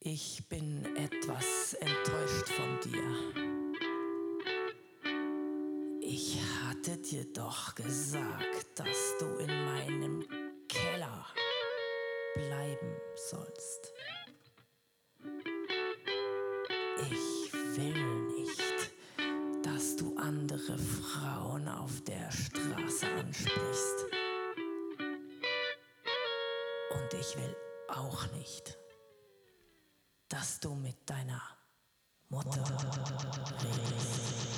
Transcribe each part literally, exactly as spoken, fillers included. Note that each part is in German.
Ich bin etwas enttäuscht von dir. Ich hatte dir doch gesagt, dass du in meinem Keller bleiben sollst. Ich will nicht, dass du andere Frauen auf der Straße ansprichst. Und ich will auch nicht, dass du mit deiner Mutter redest.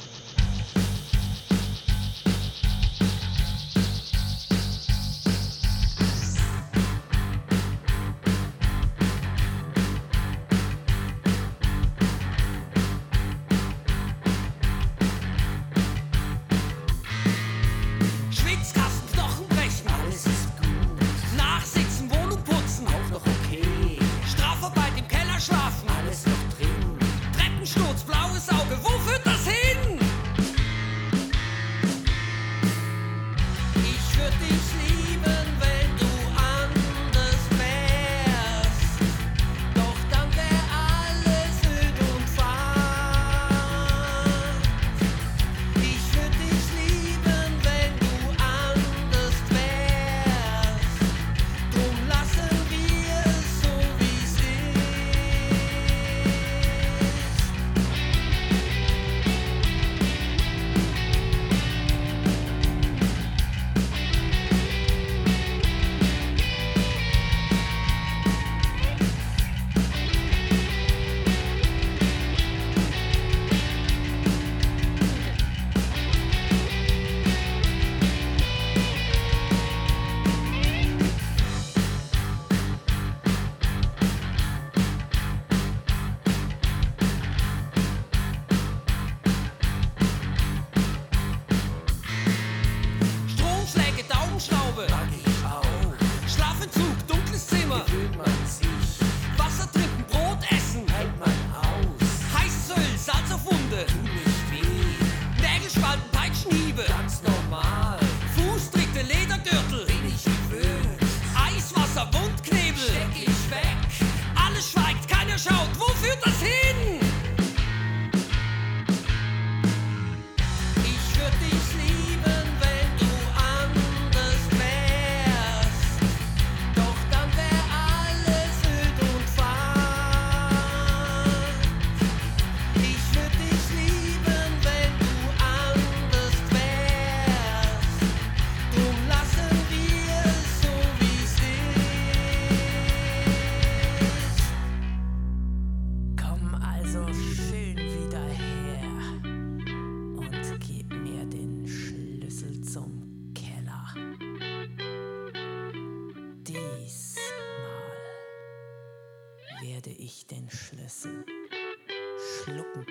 Werde ich den Schlüssel schlucken,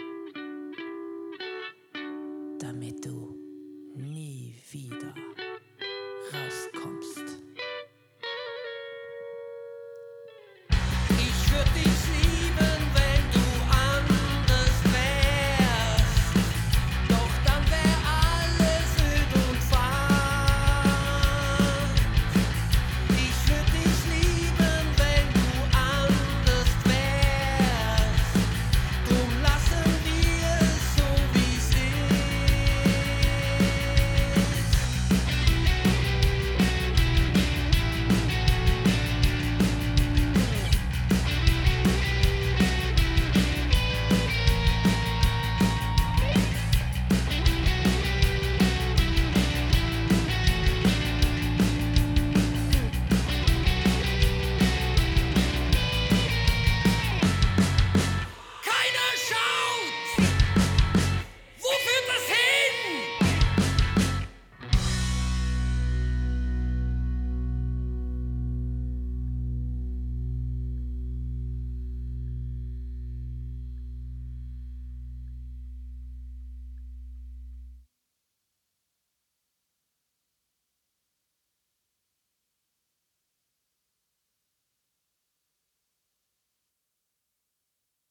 damit du nie wieder rauskommst. Ich würde dich